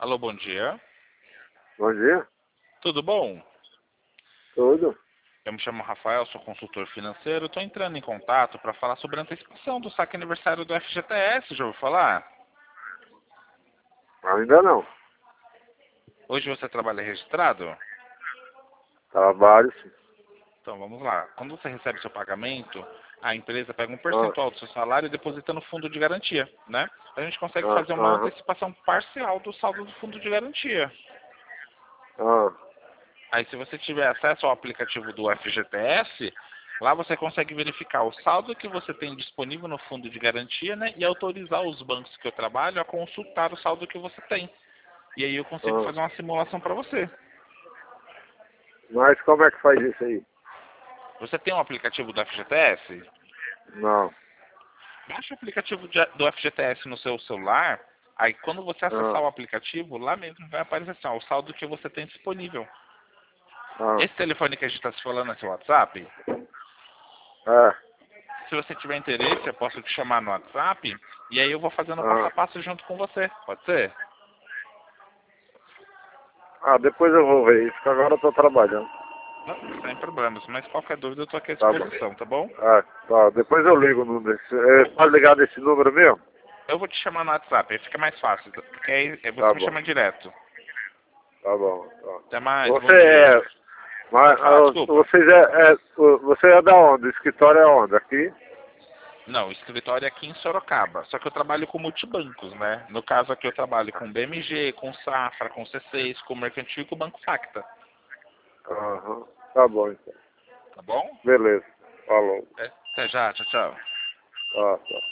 Alô, bom dia. Bom dia. Tudo bom? Tudo? Eu me chamo Rafael, sou consultor financeiro. Estou entrando em contato para falar sobre a antecipação do saque aniversário do FGTS. Já ouviu falar? Ainda não. Hoje você trabalha registrado? Trabalho, sim. Então vamos lá. Quando você recebe seu pagamento, a empresa pega um Ah, percentual do seu salário e deposita no fundo de garantia, né? A gente consegue ah, fazer uma aham, antecipação parcial do saldo do fundo de garantia. ah, Aí, se você tiver acesso ao aplicativo do FGTS, lá você consegue verificar o saldo que você tem disponível no fundo de garantia, né? E autorizar os bancos que eu trabalho a consultar o saldo que você tem. E aí eu consigo ah. fazer uma simulação para você. Mas como é que faz isso aí? Você tem um aplicativo do FGTS? Não. Baixa o aplicativo do FGTS no seu celular. Aí, quando você Ah, acessar o aplicativo, lá mesmo vai aparecer assim, ó, o saldo que você tem disponível. ah, Esse telefone que a gente está se falando é seu WhatsApp? é, Se você tiver interesse, eu posso te chamar no WhatsApp e aí eu vou fazendo passo a ah. passo junto com você. Pode ser? Ah, depois eu vou ver isso, que agora eu tô trabalhando. Não, sem problemas. Mas qualquer dúvida eu estou aqui à Tá bom. disposição, tá bom? Ah, tá. Depois eu ligo no desse. Pode ligar desse número mesmo? Eu vou te chamar no WhatsApp, aí fica mais fácil. Porque aí você Tá me bom. chama direto. Tá bom. Tá. Até mais, Você bom dia. é. Mas, Pode falar, desculpa. vocês você é da onde? O escritório é onde? Aqui? Não, o escritório é aqui em Sorocaba. Só que eu trabalho com multibancos, né? No caso aqui eu trabalho com BMG, com Safra, com C6, com Mercantil e com o Banco Facta. Aham. Tá bom, então. Tá bom? Beleza. Falou. Até já, tchau, tchau. Tá, tá.